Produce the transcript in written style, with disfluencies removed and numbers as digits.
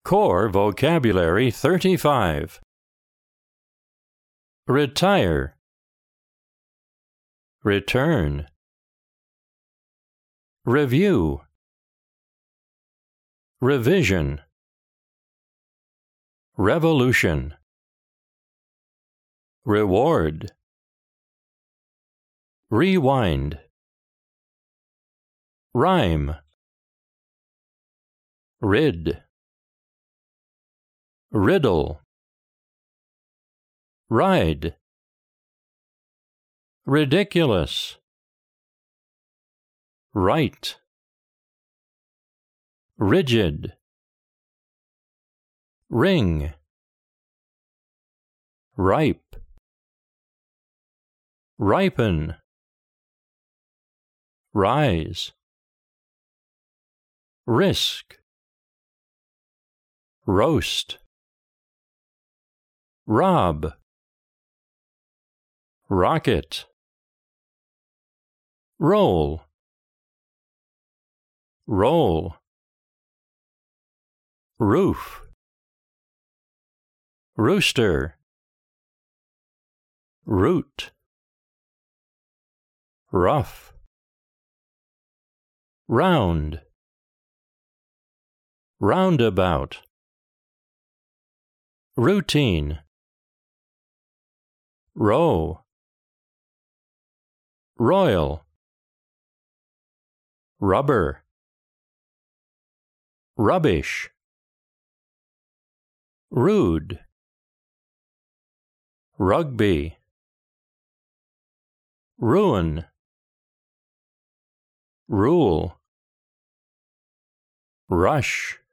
Core Vocabulary 35. Retire. Return. Review. Revision. Revolution. Reward. Rewind. Rhyme. Rid. Riddle. Ride. Ridiculous. Right. Rigid. Ring. Ripe. Ripen. Rise. Risk. Roast. Rob. Rocket. Roll. Roll. Roof. Rooster. Root. Rough. Round. Roundabout. Routine. Row. Royal. Rubber. Rubbish. Rude. Rugby. Ruin. Rule. Rush.